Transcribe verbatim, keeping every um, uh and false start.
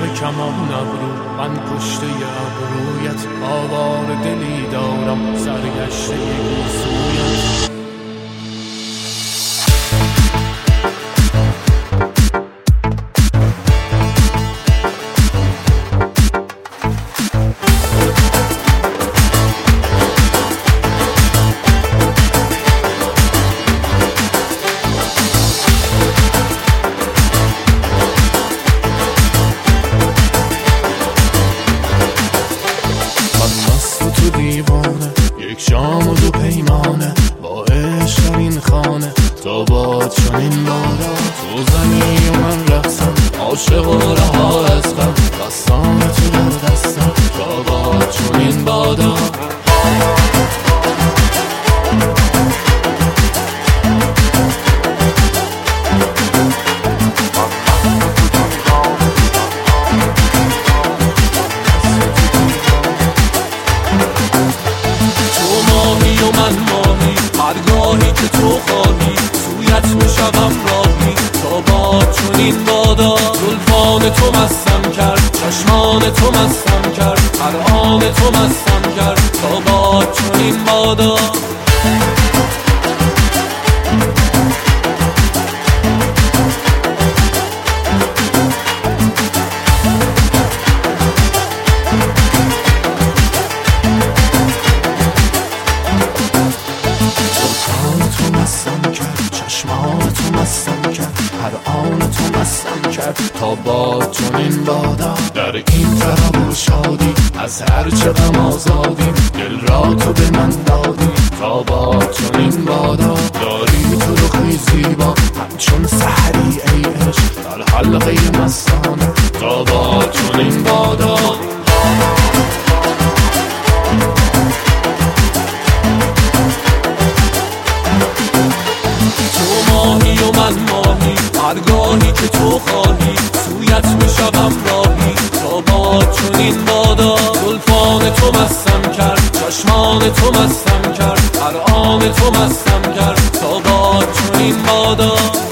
عشق کمان ابرو، من کشته ابرویت آوار دلی دارم، سرگشته گیسویت. یک شام و دو پیمانه با عشق در این خانه، تا باد چنین بادا تو زنی و من رقصم، عاشق و رها از غم، دستان تو در دستم، تا باد چنین بادا. هرگاهی که تو خواهی سویت میشوم راهی، تا باد چنین بادا. زلفان تو مستم کرد، چشمان تو مستم کرد، هر آن تو مستم کرد، تا باد چنین بادا. چشمان تو مستم کرد، هر آن تو مستم کرد، تا باد چنین بادا. در این طرب و شادی از هر چه غم آزادی، دل را تو به من دادی، تا باد چنین بادا. داری تو رخی زیبا همچون سحری ای عشق، در حلقه مستانه، تا باد چنین بادا. هرگاهی که تو خواهی سویت میشوم راهی، تا باد چنین بادا. زلفان تو مستم کرد، چشمان تو مستم کرد، هر آن تو مستم کرد، تا باد چنین بادا.